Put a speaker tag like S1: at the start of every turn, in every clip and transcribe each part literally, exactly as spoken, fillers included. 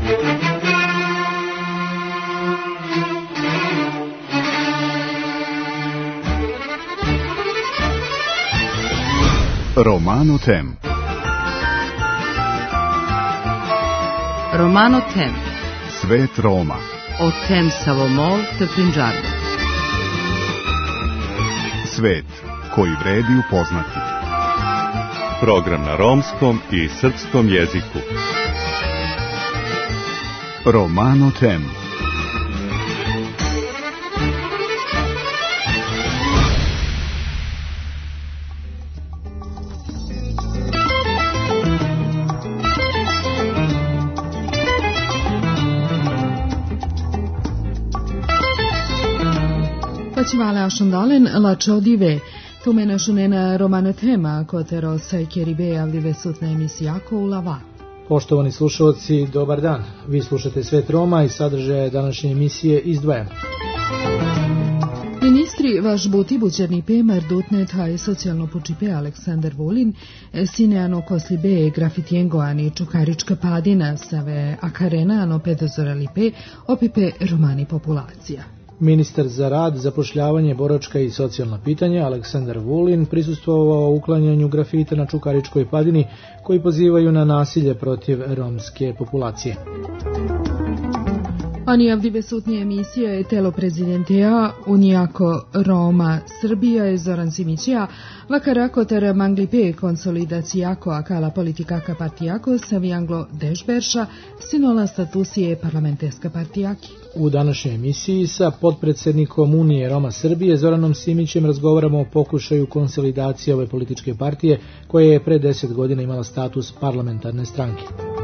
S1: Romano Tem.
S2: Romano Tem.
S1: Svet Roma.
S2: O Tem Savomol te Punjabi.
S1: Svet koji vredi upoznati.
S3: Program na romskom i srpskom jeziku.
S1: Romano Tem.
S4: Facivale ascendalen la ciodive, tu mena šunena Romano Tema, kotero sa kjeribe avdive sutna emisijako u lava.
S5: Poštovani slušalci, dobar dan. Vi slušate Svet Roma i sadržaje današnje emisije izdvajamo.
S4: Ministri vaš buti buđerni pe mardutne taj socijalno pučipe Aleksandar Vulin, sineano koslibe grafitijengo ani čukarička padina save akarena ano pedozorali pe opipe romani populacija.
S5: Ministar za rad, zapošljavanje, boračka i socijalna pitanja Aleksandar Vulin prisustvovao uklanjanju grafita na Čukaričkoj padini koji pozivaju na nasilje protiv romske populacije.
S4: Ani avdive sutnije emisija je telo prezidenteja Unijako Roma Srbija je Zoran Simićija, vakarakotar manglipe konsolidacijako akala politikaka partijako savijanglo dežberša sinola statusije parlamenteska partijaki.
S5: U današnjoj emisiji sa potpredsjednikom Unije Roma Srbije Zoranom Simićem razgovaramo o pokušaju konsolidacije ove političke partije koja je pre deset godina imala status parlamentarne stranke.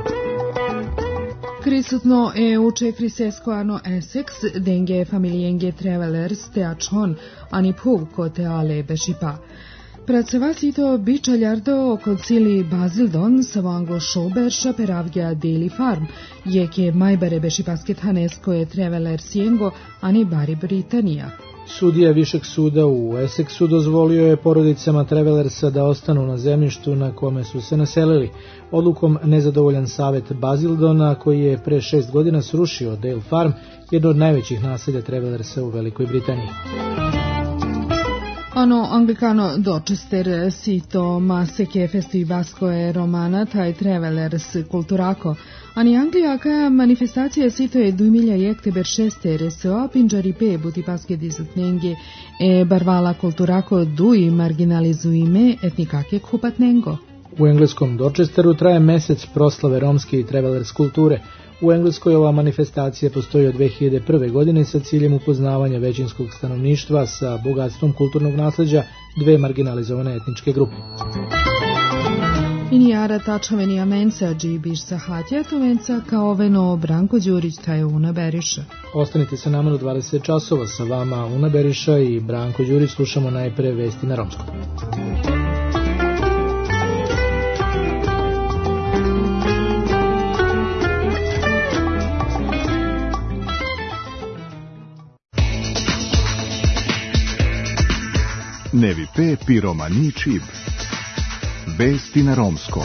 S4: Krisutno e uče krisesko ano Essex, denge familijenge travelers te achon, ani pug kote ale bešipa. Pracovasito bičaljardo koncili Basildon savanglo šoberša peravgja Daily Farm, jeke majbare bešipasket hanesko je traveler siengo, ani bari Britanija.
S5: Sudija Višeg suda u Essexu dozvolio je porodicama Travelersa da ostanu na zemljištu na kome su se naselili. Odlukom nezadovoljan savet Basildona, koji je pre šest godina srušio Dale Farm, jedno od najvećih naselja Travelersa u Velikoj Britaniji.
S4: Ano anglikano Dorchester sito maseke festivasko je romana taj Travelers kulturako, ani Anglijaka manifestacija sito je duimilja jekteber šeste resoa pinđari pe butipaske dizutnenge e barvala kulturako dui marginalizuime etnikake kupatnengo.
S5: U engleskom Dorchesteru traje mesec proslave romske i Travelers kulture. U Engleskoj ova manifestacija postoji od dve hiljade prve. godine sa ciljem upoznavanja većinskog stanovništva sa bogatstvom kulturnog nasleđa dve marginalizovane etničke grupe.
S4: Inijara tačaveni amenca džibiš sa hatja tovenca kao veno Branko Đurić taj Una Beriša.
S5: Ostanite sa nama do dvadeset časova, sa vama Una Beriša i Branko Đurić. Slušamo najpre vesti na romskom.
S1: Nevi pe piromani čib. Vesti na romskom.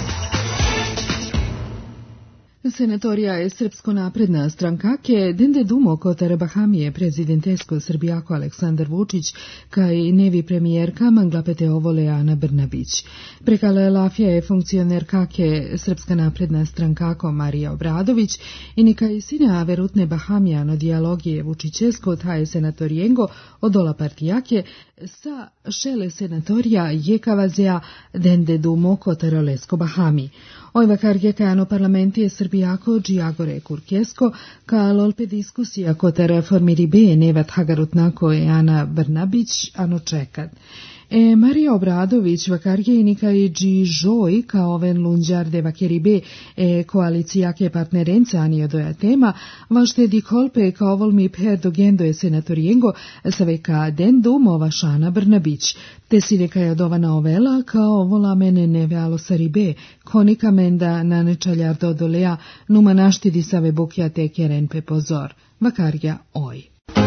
S4: Senatorija je Srpsko napredna stranka ke dende dumo kotar Bahamije prezidentesko Srbijako Aleksandar Vučić kaj nevi premijerka manglapete ovole Ana Brnabić. Prekale lafija je funkcionerka ke Srpska napredna strankako Marija Obradović i nikaj sina verutne Bahamijano dijalogije Vučićesko taje senatorijengo odola partijake sa šele senatorija jekavazea dende dumo kotar Olesko Bahami. Oj vakarge kano parlamentije Srbijako Džiagore Kurkesko ka lolpe diskusija kotar formiribe nevat hagarutnako e Ana Brnabić ano čekad. E Marija Obradović vakarge inika i dži žoj kao ven lunđarde vakeribe e koalicijake partnerenca ani odoja tema, vašte di kolpe kao volmi per dogendo e senatorijengo saveka den dumova Šana Brnabić. Te si neka je odovana ovela kao vola mene neve alo saribe, konika menda na nečaljardo dolea numa naštidi save bukja te keren pe pozor. Vakarja oj.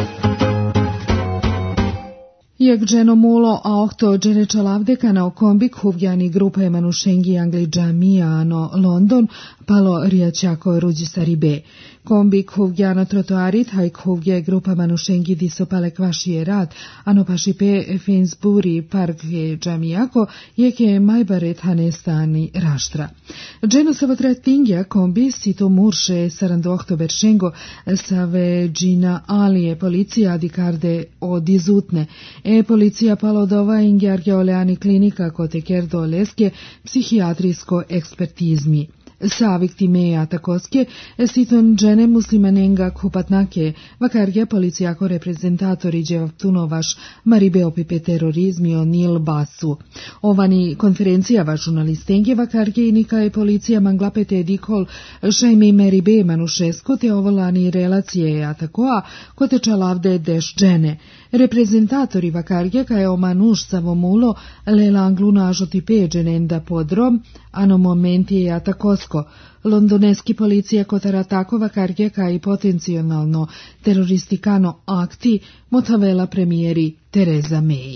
S4: Jak dženo mulo, a ohto dženeča lavdeka na okombik huvjani grupa emanušengi angli džamija ano London, palo riaciaco Ruđisaribe. Kombi kovgja na trotoarit, haj kovgja grupa manušengi diso pale kvašije rad, ano pašipe Finsburi parke džamijako, jeke majbaret hanestani raštra. Dženo savotrat tingja kombi sito murše sarando oktober šengo save džina alije policija dikarde od izutne. E policija palo dova inge argeoleani klinika kote kerdo leske psihijatrijsko ekspertizmi. Sa viktimeja takoske, siton džene muslimanenga kupatnake, vakarge policijako reprezentatori dževtunovaš maribe opipe terorizmi o nil basu. Ovani konferencija va žurnalistenge vakarge i nika je policija manglapete dikol šajmi meribe manušesko te ovolani relacije atakoa kote čalavde deš džene. Reprezentatori vakarge ka je o manuš savomulo lela angluna žotipe dženenda podrom, ano momenti je atakosko. Londoneski policija kotara takova karge ka i potencijalno teroristikano akti motavela premijeri Tereza May.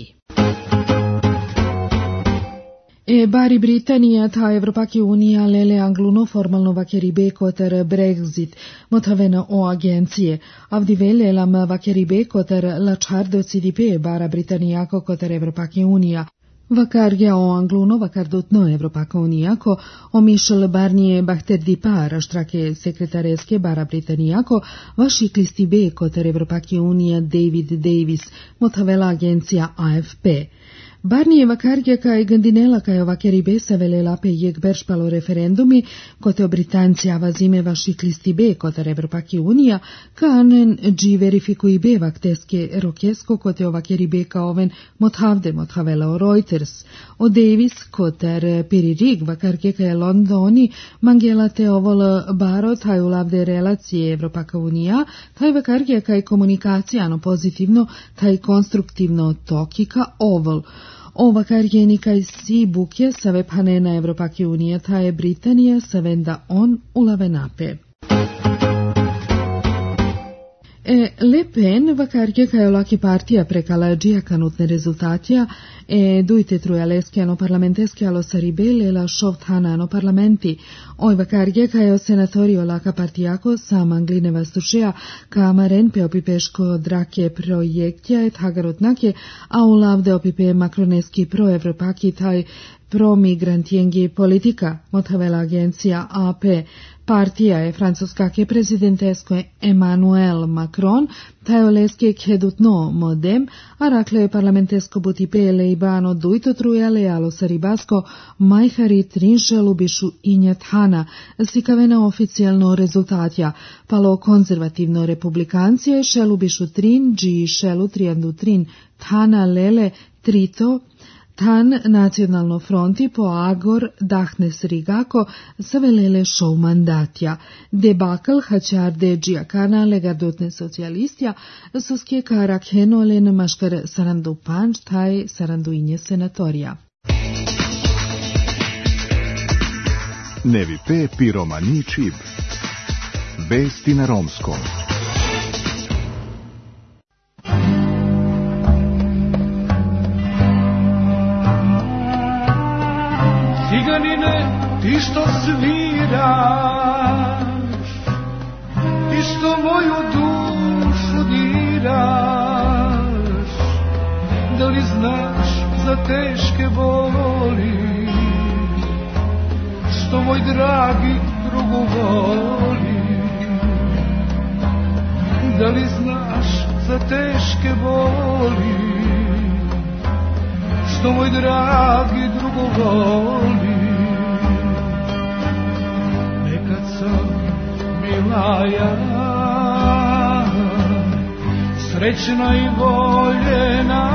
S4: E bari Britanija ta Evropake unija lele angluno formalno vakeribe kotar Brexit motavena o agencije, avdi velelam vakeribe kotar lačardo C D P bara Britanijako kotar Evropake unija. Vakarja o angluno vakardutno Evropaka unijako, o Michel Barnier Bahterdipar, štrake sekretareske bara Britanijako, vaši klistibe kotar Evropake unija David Davis, motavela agencija A F P. Barnijeva kargja kaj gandinela kaj ovakeribe sa velela pe jek beršpalo referendumi, kote o Britancija vazime vaši klistibe kotar Evropake unija, kanen dži verifikuibe vakteske rokesko kote ovakeribe ka oven mothavde mothavela o Reuters. O Davis kotar piririg vakarge kaj Londoni mangela te ovol baro taj ulavde relacije Evropaka unija, taj vakarge kaj komunikacijano pozitivno, taj konstruktivno tokika ovol. Ova karjenika i si bukje save panena Evropake unija, ta je Britanija savenda on ulave nape. E, Le Pen vakarje kaj olaki partija prekala džija kanutne rezultatija, e dujte trujaleske ano parlamenteske alo saribele la šovt hana ano parlamenti. Oj vakarje kaj o senatori olaka partijako sam angline vastušeja ka maren pe opipeško drake projektja et hagarotnake, a ulavde opipe makroneski proevropaki taj promigrantijengi politika, motavela agencija A P. Partija je francuskake prezidentesko Emmanuel Macron, tajoleske kjedutno modem, a rakle je parlamentesko butipe leibano dujto trujale alo saribasko majhari trinšelu bišu injat hana, sikavena oficijalno rezultatja, palo konzervativno republikancije šelu bišu trin, dži šelu trijandu trin, tana lele trito, tan nacionalno fronti po agor dahnes rigako savelele show mandatja. Debakl hačarde džiakana legardotne socialistja suske karak henolen maškar sarandu panč taj sarandu inje senatorija.
S1: Nevi pe piromani čib. Vesti na romskom.
S6: Ciganine, ti što sviraš, ti što moju dušu diraš, da li znaš za teške boli, što moj dragi drugu voli, da li znaš za teške boli, što moj dragi drugo voli. Nekad sam bila ja srećna i voljena,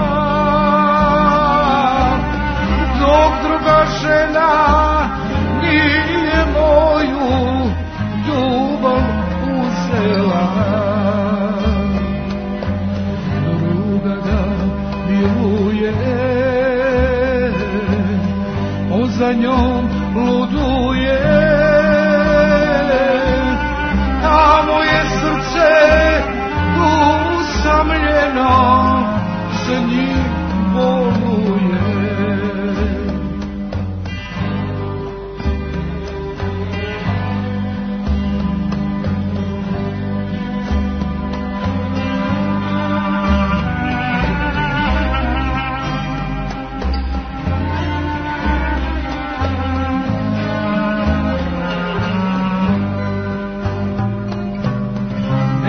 S6: dok druga žena nije moju ljubav uzela. Druga ga miluje, za njom luduje, a moje srce usamljeno za njih boluje.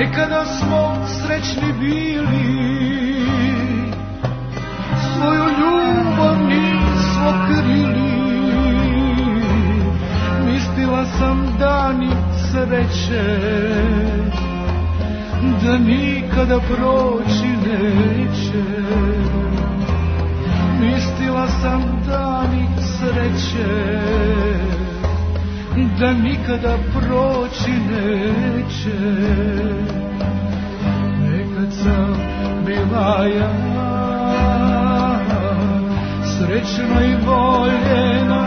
S6: nekada smo srećni bili, svoju ljubav nismo krili. Mislila sam dani sreće da nikada proći neće. Mislila sam dani sreće da nikada proći neće. Nekad sam bila ja srećna i voljena,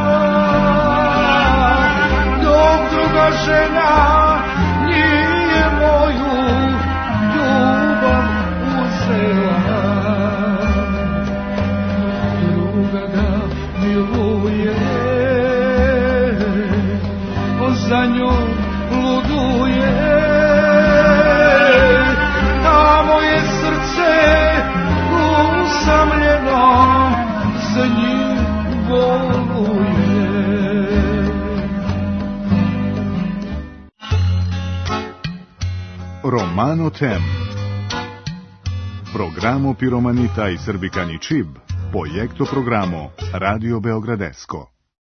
S6: dok druga žena nije moju ljubav uzela. Druga ga miluje, on za njom luduje, a moje srce usamljeno za njim boluje.
S1: Romano Tem. Programo Piromanita i Srbikani Čib. Projekto programo Radio Beogradesko.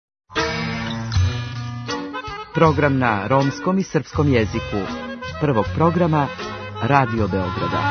S2: Program na romskom i srpskom jeziku. Prvog programa Radio Beograda.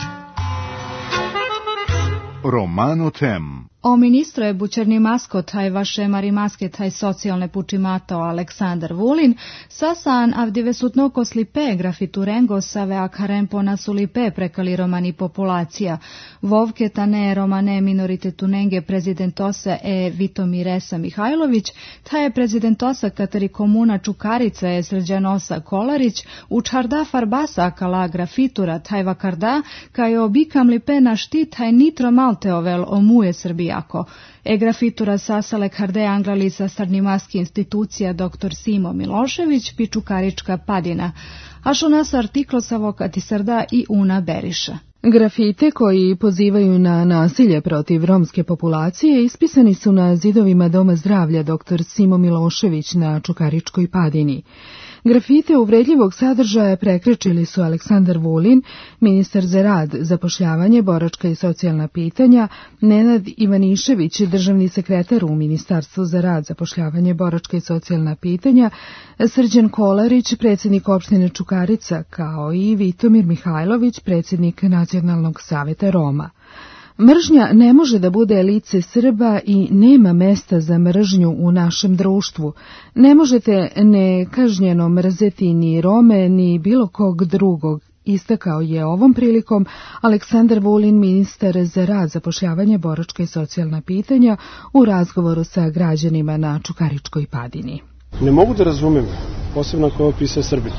S1: Romano Tem.
S7: O ministro je bučerni maskot, taj vaše marimaske, taj socijalne pučimato Aleksandar Vulin, sasan avdivesutno koslipe grafiturengo save akarempo nasulipe prekali romani populacija. Vovke tane romane minoritetunenge prezidentose e Vitomiresa Mihajlović, ta je prezidentosa kateri komuna Čukarica je Srđanosa Kolarić, u čarda farbasa kala grafitura taj vakarda, ka je obikam lipe na štit taj nitro malteovel omuje Srbija. Ako e grafitura sasale karde Anglalisa Sarnimaski institucija doktor Simo Milošević, Pičukarička padina. Aš u nas artiklo sa vokati srda i Una Beriša.
S4: Grafite koji pozivaju na nasilje protiv romske populacije ispisani su na zidovima Doma zdravlja doktor Simo Milošević na Čukaričkoj padini. Grafite uvredljivog sadržaja prekrečili su Aleksandar Vulin, ministar za rad, zapošljavanje, boračka i socijalna pitanja, Nenad Ivanišević, državni sekretar u Ministarstvu za rad, zapošljavanje, boračka i socijalna pitanja, Srđan Kolarić, predsjednik opštine Čukarica, kao i Vitomir Mihajlović, predsjednik Nacionalnog saveta Roma. Mržnja ne može da bude lice Srba i nema mesta za mržnju u našem društvu. Ne možete nekažnjeno mrzeti ni Rome, ni bilo kog drugog, istakao je ovom prilikom Aleksandar Vulin, ministar za rad, zapošljavanje, boračka i socijalna pitanja, u razgovoru sa građanima na Čukaričkoj padini.
S8: Ne mogu da razumem, posebno ako je ovo pisao Srbin,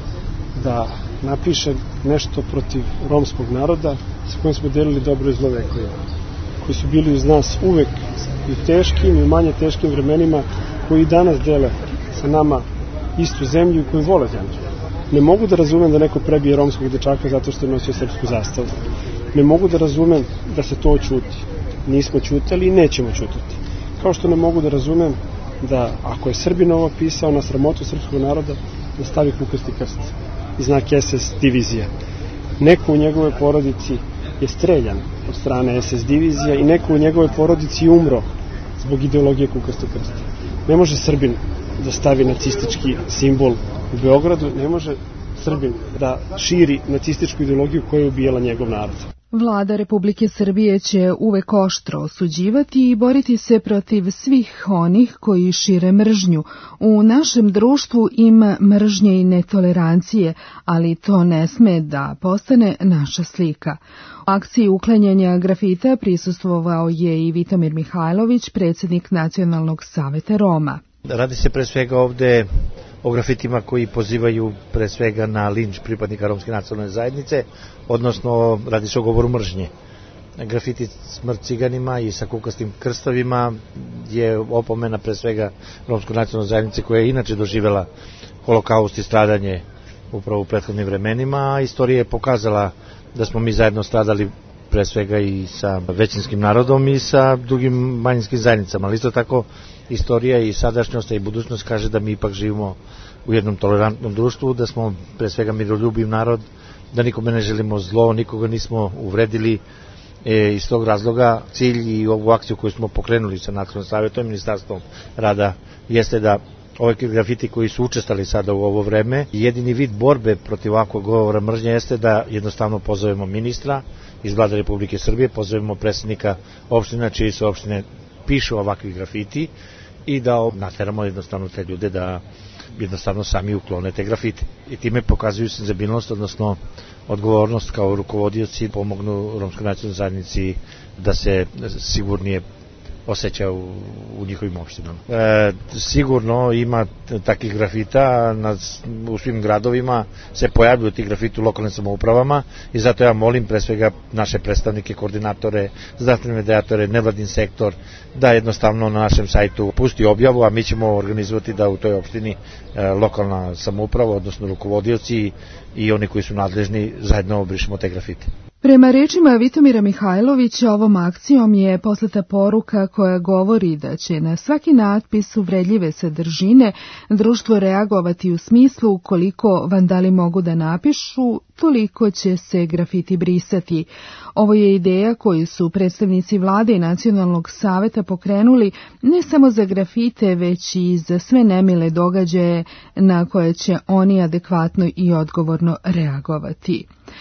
S8: da napiše nešto protiv romskog naroda sa kojim smo delili dobro i zlo vekova, koji su bili uz nas uvek i u teškim i u manje teškim vremenima, koji i danas dele sa nama istu zemlju i koji vole zemlju. Ne mogu da razumem da neko prebije romskog dečaka zato što je nosio srpsku zastavu. Ne mogu da razumem da se to ćuti. Nismo ćutali i nećemo ćutati. Kao što ne mogu da razumem da ako je Srbin ovo pisao na sramotu srpskog naroda, da stavi kukasti krst i znak es es divizija. Neko u njegove porodici je streljan od strane es es divizija i neko u njegove porodici je umro zbog ideologije kukastog krsta. Ne može Srbin da stavi nacistički simbol u Beogradu, ne može Srbin da širi nacističku ideologiju koja je ubijala njegov narod.
S4: Vlada Republike Srbije će uvek oštro osuđivati i boriti se protiv svih onih koji šire mržnju. U našem društvu ima mržnje i netolerancije, ali to ne sme da postane naša slika. U akciji uklanjanja grafita prisustvovao je i Vitomir Mihajlović, predsjednik Nacionalnog saveta Roma.
S9: Radi se pre svega ovde o grafitima koji pozivaju pre svega na linč pripadnika romske nacionalne zajednice, odnosno radi se o govoru mržnje. Grafiti smrt ciganima i sa kukastim krstovima je opomena pre svega romskoj nacionalnoj zajednice koja je inače doživjela holokaust i stradanje upravo u prethodnim vremenima, a istorija je pokazala da smo mi zajedno stradali pre svega i sa većinskim narodom i sa drugim manjinskim zajednicama, ali isto tako istorija i sadašnjost i budućnost kaže da mi ipak živimo u jednom tolerantnom društvu, da smo pre svega miroljubiv narod, da nikome ne želimo zlo, nikoga nismo uvredili. E, iz tog razloga cilj i ovu akciju koju smo pokrenuli sa Nacionalnim savetom i Ministarstvom rada jeste da ove grafiti koji su učestvovali sada u ovo vreme, jedini vid borbe protiv ovakvog govora mržnje jeste da jednostavno pozovemo ministra iz Vlade Republike Srbije, pozovemo predsjednika opština čiji se opštine pišu ovakvi grafiti i da nateramo jednostavno te ljude da jednostavno sami uklone te grafite. I time pokazuju senzibilnost, odnosno odgovornost kao rukovodioci, pomognu romskoj nacionalnoj zajednici da se sigurnije osjeća u, u njihovim opštinama. E, sigurno ima takih grafita, na, u svim gradovima se pojavljuju ti grafiti u lokalnim samoupravama i zato ja molim pre svega naše predstavnike, koordinatore, zdravstvene medijatore, nevladin sektor, da jednostavno na našem sajtu pusti objavu, a mi ćemo organizovati da u toj opštini e, lokalna samouprava, odnosno rukovodioci i oni koji su nadležni zajedno obrišemo te grafite.
S4: Prema rečima Vitomira Mihajlovića, ovom akcijom je poslata poruka koja govori da će na svaki natpis uvredljive sadržine društvo reagovati u smislu ukoliko vandali mogu da napišu, toliko će se grafiti brisati. Ovo je ideja koju su predstavnici vlade i Nacionalnog saveta pokrenuli ne samo za grafite, već i za sve nemile događaje na koje će oni adekvatno i odgovorno reagovati.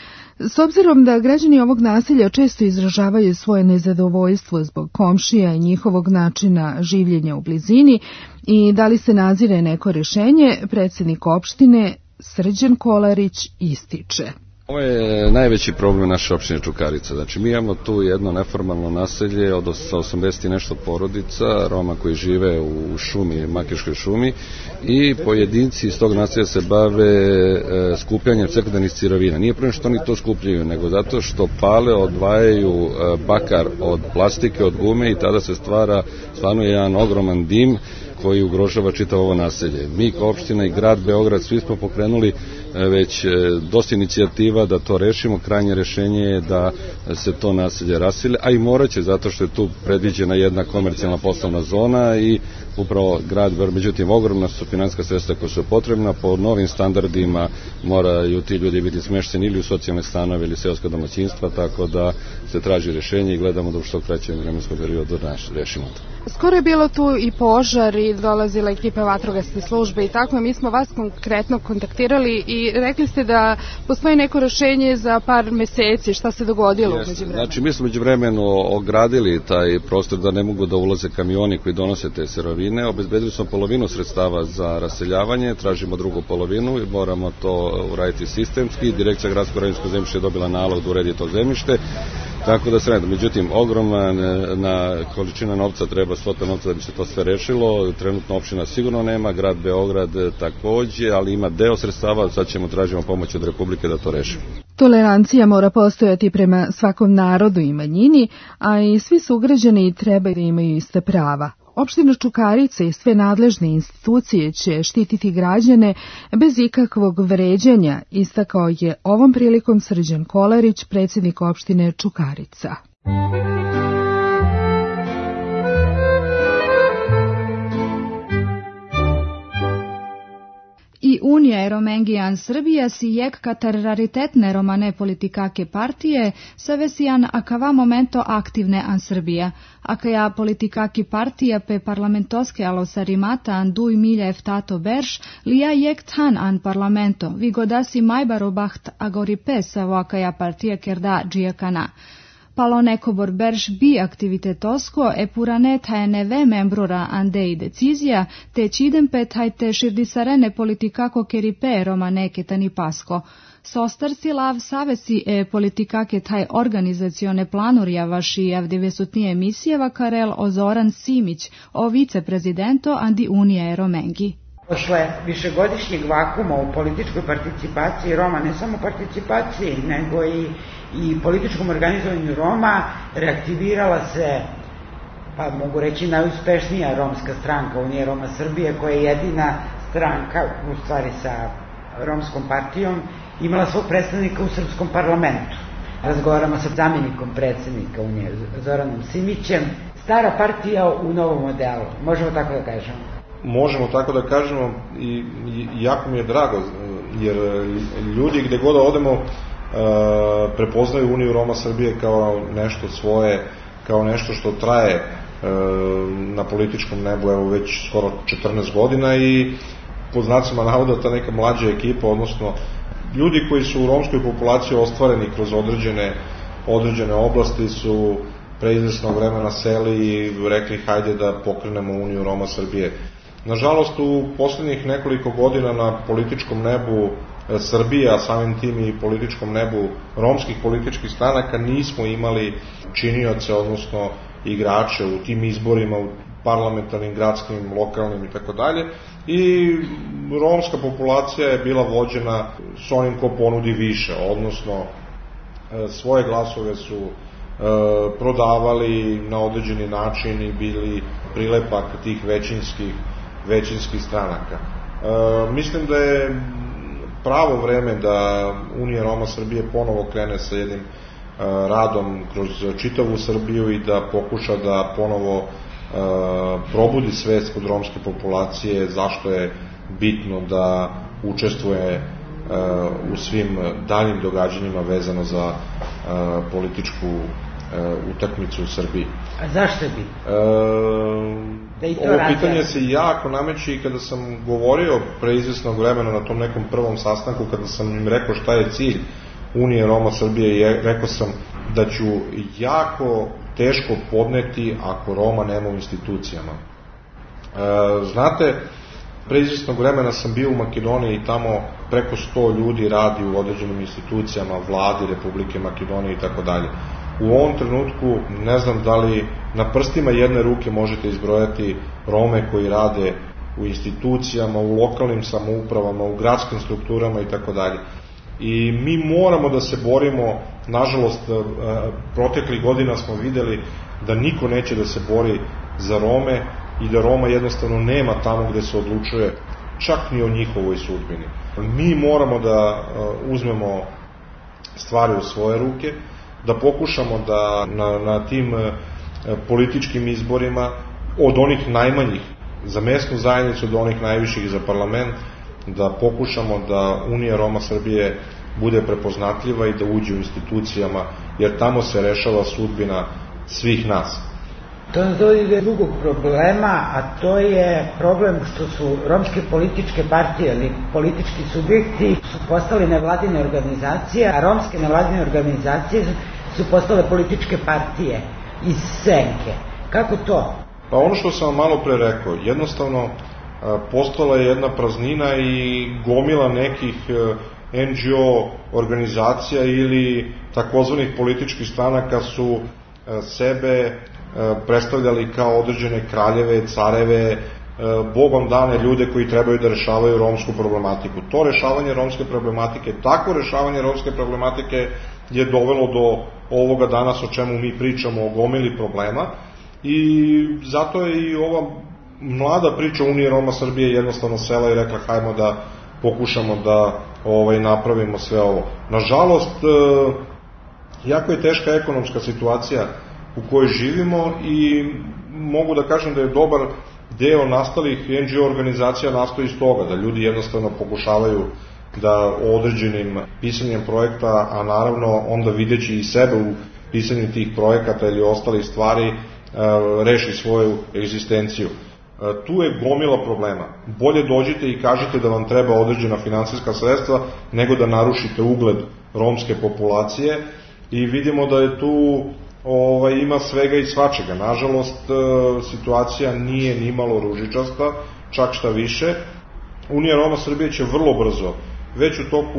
S4: S obzirom da građani ovog naselja često izražavaju svoje nezadovoljstvo zbog komšija i njihovog načina življenja u blizini i da li se nazire neko rješenje, predsjednik opštine Srđan Kolarić ističe.
S10: Ovo je najveći problem naše opštine Čukarica. Znači, mi imamo tu jedno neformalno naselje od osamdeset i nešto porodica Roma koji žive u šumi, Makiškoj šumi, i pojedinci iz tog naselja se bave e, skupljanjem sekundarnih sirovina. Nije problem što oni to skupljaju, nego zato što pale, odvajaju e, bakar od plastike, od gume, i tada se stvara stvarno jedan ogroman dim koji ugrožava čitavo ovo naselje. Mi kao opština i grad Beograd svi smo pokrenuli već dosta inicijativa da to rešimo. Krajnje rešenje je da se to naselje rasile, a i moraće, zato što je tu predviđena jedna komercijalna poslovna zona i upravo grad, međutim ogromna su finansijska sredstva koja su potrebna, po novim standardima moraju ti ljudi biti smešteni ili u socijalne stanove ili seoska domaćinstva, tako da se traži rešenje i gledamo da u što kraćem vremenskom periodu rešimo to.
S11: Skoro je bilo tu i požar i dolazila ekipa vatrogasne službe i tako, mi smo vas konkretno kontaktirali i rekli ste da postoji neko rešenje za par meseci. Šta se dogodilo umeđu vremenu?
S10: Znači, mi smo među vremenu ogradili taj prostor da ne mogu da ulaze kamioni koji donose te sirovine, obezbedili smo polovinu sredstava za raseljavanje, tražimo drugu polovinu i moramo to uraditi sistemski. Direkcija gradsko-građevinskog zemljišta je dobila nalog da uredi to zemljište, tako da se ne da. Međutim, ogromna na količina novca treba, svota novca da bi se to sve rešilo. Trenutno opština sigurno nema, grad Beograd takođe, ali ima deo sredstava, sad ćemo tražimo pomoć od Republike da to rešimo.
S4: Tolerancija mora postojati prema svakom narodu i manjini, a i svi sugrađani trebaju da imaju iste prava. Opština Čukarica i sve nadležne institucije će štititi građane bez ikakvog vređanja, istakao je ovom prilikom Srđan Kolarić, predsjednik opštine Čukarica.
S7: I Unija Eromengijan Srbija si jek katar raritetne romane politikake partije savesijan akava momento aktivne an Srbija. Akaja politikaki partija pe parlamentoske alosarimata an duj milja eftato berš, lija jek tan an parlamento, vigodasi majbarobaht agoripe savo akaja partija kerda džijakana. Palo nekobor berš bi aktivitetosko e purane tajneve membrura ande i decizija, te čidem pe tajte širdisarene politikako keripe romane ketani pasko. Sostarsi lav savesi e politikake taj organizacione planurja vaši avdivesutnije emisijeva karel Ozoran Simić, o viceprezidento andi Unije Eromengi.
S12: Posle višegodišnjeg vakuma u političkoj participaciji Roma, ne samo participaciji, nego i, i političkom organizovanju Roma, reaktivirala se, pa mogu reći, najuspešnija romska stranka Unije Roma Srbije, koja je jedina stranka, u stvari sa romskom partijom, imala svog predstavnika u srpskom parlamentu. Razgovaramo sa zamjenikom predsednika Unije, Zoranom Simićem. Stara partija u novom modelu, možemo tako da kažemo.
S13: možemo tako da kažemo, i, i jako mi je drago, jer ljudi gde god odemo e, prepoznaju Uniju Roma Srbije kao nešto svoje, kao nešto što traje e, na političkom nebu evo već skoro četrnaest godina i pod znacima navoda ta neka mlađa ekipa, odnosno ljudi koji su u romskoj populaciji ostvareni kroz određene, određene oblasti su pre izvesnog vremena seli i rekli hajde da pokrenemo Uniju Roma Srbije. Nažalost, u poslednjih nekoliko godina na političkom nebu Srbije, a samim tim i političkom nebu romskih političkih stranaka nismo imali činioce, odnosno igrače u tim izborima, u parlamentarnim, gradskim, lokalnim i tako dalje. I romska populacija je bila vođena s onim ko ponudi više, odnosno svoje glasove su prodavali na određeni način i bili prilepak tih većinskih, većinskih stranaka. Mislim da je pravo vreme da Unija Roma Srbije ponovo krene sa jednim radom kroz čitavu Srbiju i da pokuša da ponovo probudi svest kod romske populacije zašto je bitno da učestvuje u svim daljim događanjima vezano za političku utakmicu u Srbiji.
S12: A zašto je bitno?
S13: Da ovo pitanje se jako nameće i kada sam govorio pre izvesnog vremena na tom nekom prvom sastanku, kada sam im rekao šta je cilj Unije Roma Srbije, rekao sam da ću jako teško podneti ako Roma nema u institucijama. Znate, pre izvesnog vremena sam bio u Makedoniji i tamo preko sto ljudi radi u određenim institucijama, vladi Republike Makedonije i tako dalje. U ovom trenutku ne znam da li na prstima jedne ruke možete izbrojati Rome koji rade u institucijama, u lokalnim samoupravama, u gradskim strukturama i tako dalje. I mi moramo da se borimo, nažalost, proteklih godina smo videli da niko neće da se bori za Rome i da Roma jednostavno nema tamo gde se odlučuje čak ni o njihovoj sudbini. Mi moramo da uzmemo stvari u svoje ruke, da pokušamo da na, na tim političkim izborima od onih najmanjih za mesnu zajednicu do onih najviših za parlament, da pokušamo da Unija Roma Srbije bude prepoznatljiva i da uđe u institucijama, jer tamo se rešava sudbina svih nas.
S12: To nas dovodi do drugog problema, a to je problem što su romske političke partije ili politički subjekti su postale nevladine organizacije, a romske nevladine organizacije su postale političke partije iz senke. Kako to?
S13: Pa ono što sam malo pre rekao, jednostavno postala je jedna praznina i gomila nekih en dži o organizacija ili takozvanih političkih stranaka su sebe predstavljali kao određene kraljeve, careve, bogom dane ljude koji trebaju da rešavaju romsku problematiku. To rešavanje romske problematike, takvo rešavanje romske problematike je dovelo do ovoga danas o čemu mi pričamo, o gomili problema, i zato je i ova mlada priča Unije Roma Srbije jednostavno sela i rekla hajmo da pokušamo da ovaj, napravimo sve ovo. Nažalost, jako je teška ekonomska situacija u kojoj živimo i mogu da kažem da je dobar deo nastalih en dži o organizacija nastoji iz toga, da ljudi jednostavno pokušavaju da određenim pisanjem projekta, a naravno onda videći i sebe u pisanju tih projekata ili ostalih stvari, reši svoju egzistenciju. Tu je gomila problema. Bolje dođite i kažete da vam treba određena finansijska sredstva nego da narušite ugled romske populacije i vidimo da je tu ovaj, ima svega i svačega. Nažalost, situacija nije ni malo ružičasta, čak šta više. Unija Roma Srbije će vrlo brzo, već u toku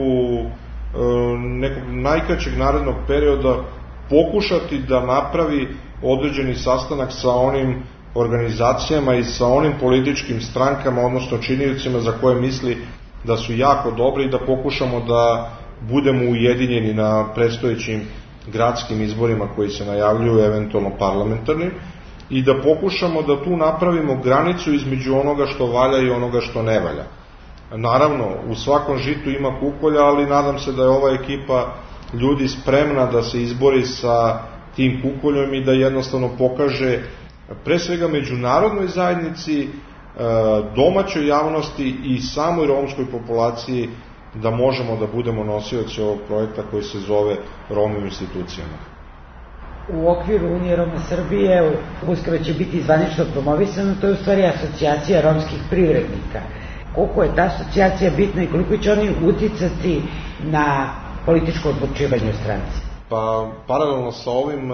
S13: nekog najkraćeg narednog perioda, pokušati da napravi određeni sastanak sa onim organizacijama i sa onim političkim strankama, odnosno činiocima za koje misli da su jako dobri i da pokušamo da budemo ujedinjeni na predstojećim gradskim izborima koji se najavljuju, eventualno parlamentarnim, i da pokušamo da tu napravimo granicu između onoga što valja i onoga što ne valja. Naravno, u svakom žitu ima kukolja, ali nadam se da je ova ekipa ljudi spremna da se izbori sa tim kukoljom i da jednostavno pokaže pre svega međunarodnoj zajednici domaćoj javnosti i samoj romskoj populaciji da možemo da budemo nosioci ovog projekta koji se zove Romi u institucijama.
S12: U okviru Unije Roma Srbije uskoro će biti zvanično promovisano, to je u stvari asocijacija romskih privrednika. Koliko je ta asocijacija bitna i koliko će oni uticati na političko odlučivanje u stranci?
S13: Pa, paralelno sa ovim,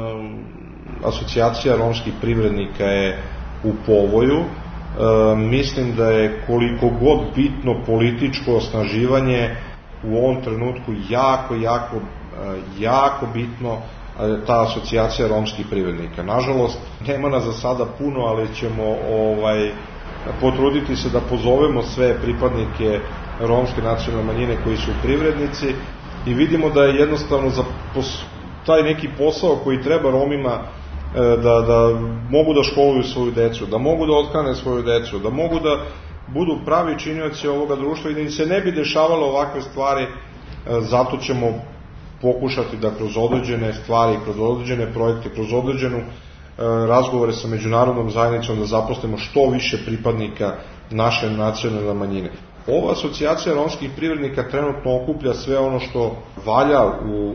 S13: asocijacija romskih privrednika je u povoju. Mislim da je koliko god bitno političko osnaživanje u ovom trenutku jako, jako, jako bitno ta asocijacija romskih privrednika. Nažalost, nema nas za sada puno, ali ćemo ovaj, potruditi se da pozovemo sve pripadnike romske nacionalne manjine koji su privrednici i vidimo da je jednostavno za taj neki posao koji treba Romima da, da mogu da školuju svoju decu, da mogu da othrane svoju decu, da mogu da budu pravi činioci ovoga društva i da im se ne bi dešavalo ovakve stvari, zato ćemo pokušati da kroz određene stvari, kroz određene projekte, kroz određenu razgovore sa međunarodnom zajednicom da zaposlimo što više pripadnika naše nacionalne manjine. Ova asocijacija romskih privrednika trenutno okuplja sve ono što valja u,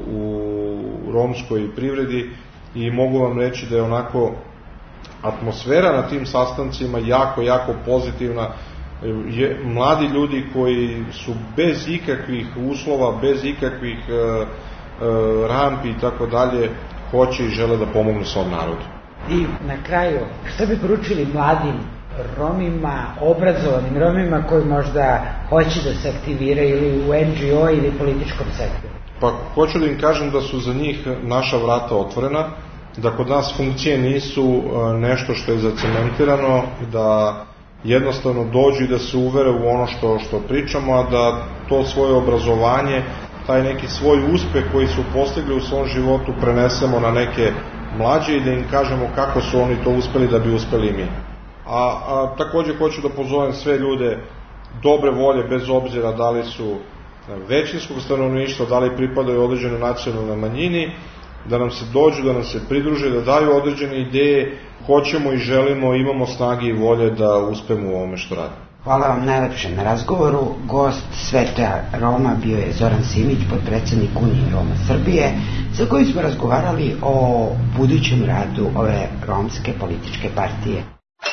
S13: u romskoj privredi i mogu vam reći da je onako atmosfera na tim sastancima jako, jako pozitivna. Je, mladi ljudi koji su bez ikakvih uslova, bez ikakvih e, e, rampi i tako dalje, hoće i žele da pomognu svom narodu.
S12: I na kraju, što bi poručili mladim Romima, obrazovanim Romima koji možda hoće da se aktiviraju ili u en dži o ili političkom sektoru?
S13: Pa hoću da im kažem da su za njih naša vrata otvorena, da kod nas funkcije nisu nešto što je zacementirano, da jednostavno dođu i da se uvere u ono što, što pričamo, a da to svoje obrazovanje, taj neki svoj uspeh koji su postigli u svom životu prenesemo na neke mlađe i da im kažemo kako su oni to uspeli da bi uspeli i mi. A, a takođe hoću da pozovem sve ljude dobre volje, bez obzira da li su većinskog stanovništva, da li pripadaju određenoj nacionalnoj manjini, da nam se dođu, da nam se pridruže, da daju određene ideje, hoćemo i želimo, imamo snage i volje da uspemo u ovome što radimo.
S12: Hvala vam najlepše na razgovoru. Gost Sveta Roma bio je Zoran Simić, potpredsednik Unije Roma Srbije, sa kojim smo razgovarali o budućem radu ove romske političke partije.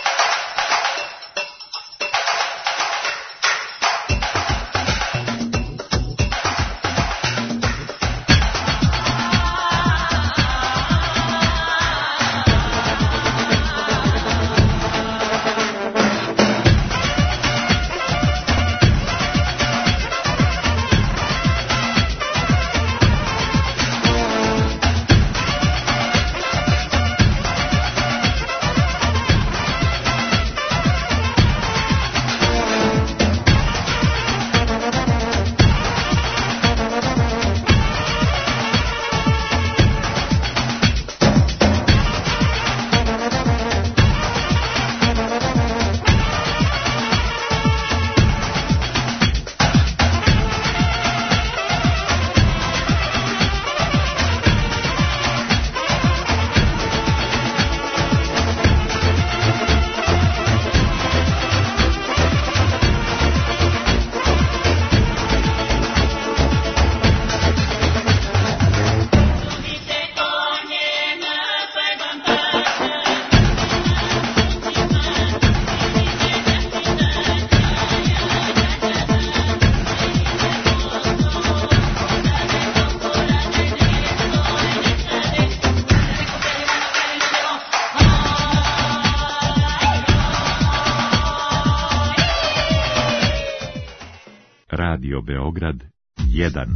S14: Radio Beograd jedan.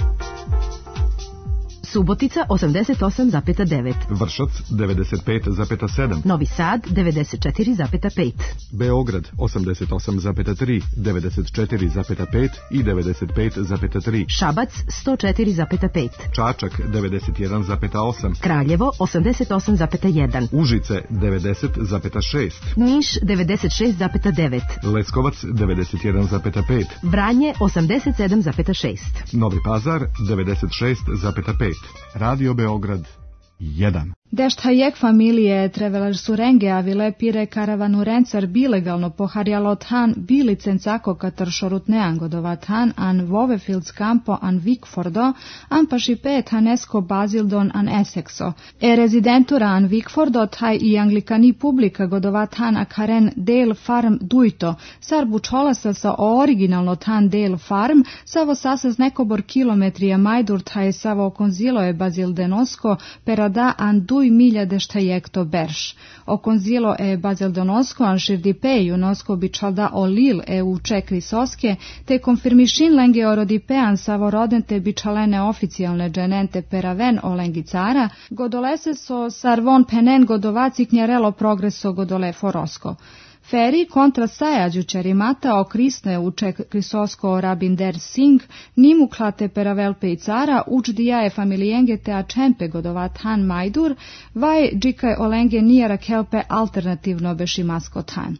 S15: Subotica osamdeset osam zarez devet.
S1: Vršac devedeset pet zarez sedam.
S15: Novi Sad devedeset četiri zarez pet.
S1: Beograd osamdeset osam zarez tri, devedeset četiri zarez pet i devedeset pet zarez tri.
S15: Šabac sto četiri zarez pet.
S1: Čačak devedeset jedan zarez osam.
S15: Kraljevo osamdeset osam zarez jedan.
S1: Užice devedeset zarez šest.
S15: Niš devedeset šest zarez devet.
S1: Leskovac devedeset jedan zarez pet.
S15: Vranje osamdeset sedam zarez šest.
S1: Novi Pazar devedeset šest zarez pet. Radio Beograd jedan.
S7: Dešthajek familije Treveler Surenge avile pire karavanu rencar bilegalno poharjalo than bilicencako katar šorutnean godovat han an Wovefields campo an Wickfordo an pashipe thanesko Basildon an Essexo. E rezidentura an Wickfordo thaj i anglikani publika godovat han a karen del farm duito, sar bučolasa sa originalno than del farm, savo sasas nekobor kilometrija majdur thaj savo konzilo je Basildenosko perada an du dui milja deštajekto berš. O konzilo e Bazildonosko an širdipeju nosko bičalda o lil e u čekri soske, te konfirmišin lenge o rodipean savorodente bičalene oficijalne dženente peraven o lengicara, godolese so sarvon penen godovaci knjerelo progreso godole forosko. Feri kontra sajađučari mata o krisne uček krisosko Rabinder Singh, nimu klate peravelpe i cara, uč dijaje familijenge te a čempe godovat han majdur, vaj džikaj olenge nijera kelpe alternativno bešimasko tan.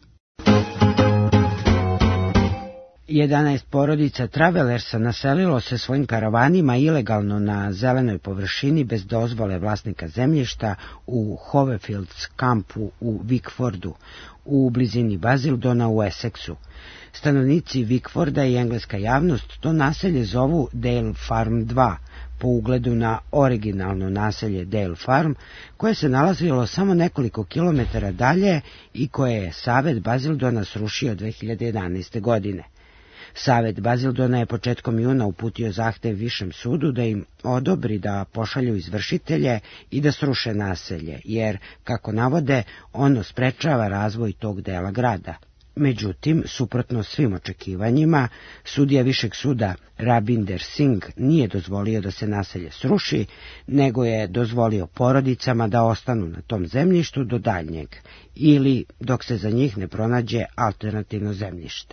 S16: jedanaest porodica Travelersa naselilo se svojim karavanima ilegalno na zelenoj površini bez dozvole vlasnika zemljišta u Hovefields kampu u Wickfordu, u blizini Basildona u Essexu. Stanovnici Wickforda i engleska javnost to naselje zovu Dale Farm dva, po ugledu na originalno naselje Dale Farm, koje se nalazilo samo nekoliko kilometara dalje i koje je Savet Basildona srušio dve hiljade jedanaeste. godine. Savet Basildona je početkom juna uputio zahtev Višem sudu da im odobri da pošalju izvršitelje i da sruše naselje, jer, kako navode, ono sprečava razvoj tog dela grada. Međutim, suprotno svim očekivanjima, sudija Višeg suda Rabinder Singh nije dozvolio da se naselje sruši, nego je dozvolio porodicama da ostanu na tom zemljištu do daljnjeg, ili dok se za njih ne pronađe alternativno zemljište.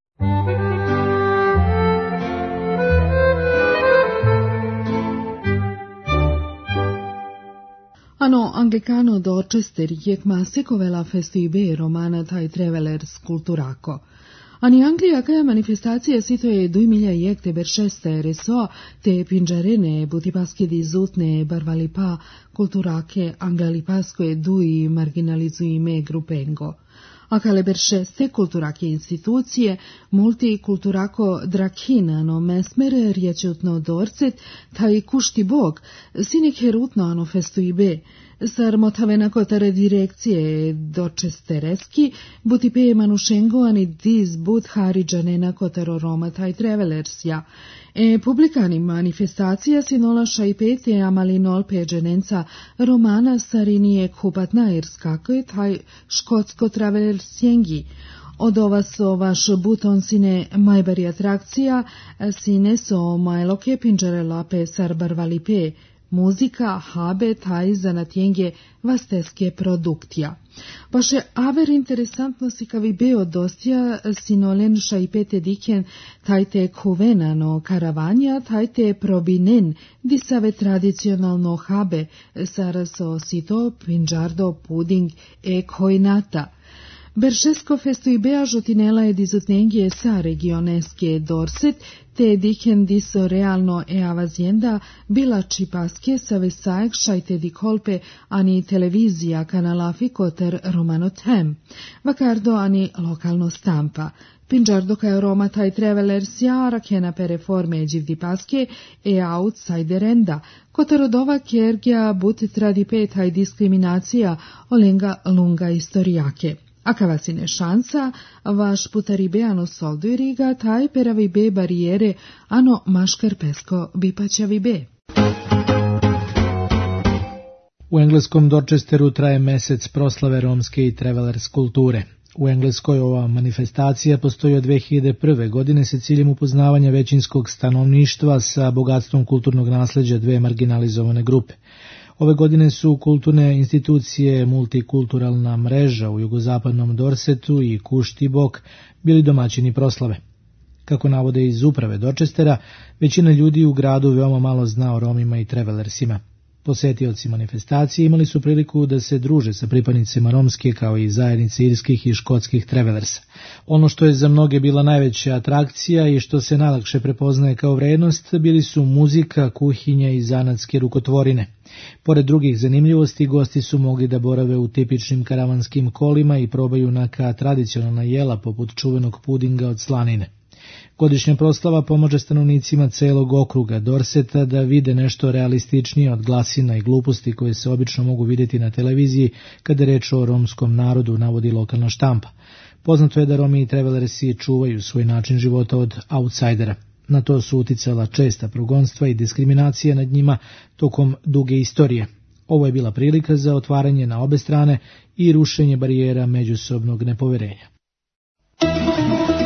S4: Hanno anglicano Dorchester giek masekovela festibe romana Thai Travelers kulturako. Ani Anglia kaja manifestacija sitoje dui milja jekte beršeste reso te pinđarene butipaske dizutne barvalipa kulturake anglalipaskoje dui marginalizuime grupengo. Akale beršeste kulturake institucije, multikulturako drakhinano mesmer rječutno dorcet, taj kušti bog, sinik herutno ano festuibe, sar motavena kotare direkcije dočestereski, butipe manušengo ani diz but haridžanena kotaro Roma taj Travelersja. E publikani manifestacija sinola šajpete amalinol peđenenca romana sarinije kupatna irskake taj škotsko Travelersjengi. Od ova so vaš buton sine majbari atrakcija, sine so majloke pinđare lape sar barvalipe, muzika, habe, taj zanatjenge vasteske produktija. Baše aver interesantno si kavi beo dostija sinolen šajpete diken tajte kuvenano karavanja, tajte probinen disave tradicionalno habe, saraso sito, pinđardo, puding e kojnata. Beršesko festuibea žotinela je dizutnengije sa regioneske Dorset, te diken diso realno e avazienda bila čipaske sa vesajek šajte di kolpe ani televizija kanalafi koter romano tem. Vakardo ani lokalno stampa. Pinđardo kaj Roma taj Travelers jara kena pere forme dživdi paske e outsiderenda, kotarodova kergja but tradipe taj diskriminacija olenga lunga istorijake. A kavasine šansa, vaš putaribe ano soldo i riga, taj peravi be barijere, ano maškar pesko bipaćavi be.
S5: U engleskom Dorchesteru traje mesec proslave romske i travelers kulture. U Engleskoj ova manifestacija postoji od dve hiljade prve. godine sa ciljem upoznavanja većinskog stanovništva sa bogatstvom kulturnog nasleđa dve marginalizovane grupe. Ove godine su kulturne institucije Multikulturalna mreža u jugozapadnom Dorsetu i Kuštibok bili domaćini proslave. Kako navode iz uprave Dorchestera, većina ljudi u gradu veoma malo zna o Romima i Travelersima. Posetioci manifestacije imali su priliku da se druže sa pripadnicima romske kao i zajednice irskih i škotskih travelersa. Ono što je za mnoge bila najveća atrakcija i što se najlakše prepoznaje kao vrednost bili su muzika, kuhinja i zanatske rukotvorine. Pored drugih zanimljivosti, gosti su mogli da borave u tipičnim karavanskim kolima i probaju neka tradicionalna jela poput čuvenog pudinga od slanine. Godišnja proslava pomaže stanovnicima celog okruga Dorseta da vide nešto realističnije od glasina i gluposti koje se obično mogu vidjeti na televiziji kada je reč o romskom narodu, navodi lokalna štampa. Poznato je da Romi i travelersi čuvaju svoj način života od outsidera. Na to su uticala česta progonstva i diskriminacija nad njima tokom duge istorije. Ovo je bila prilika za otvaranje na obe strane i rušenje barijera međusobnog nepoverenja.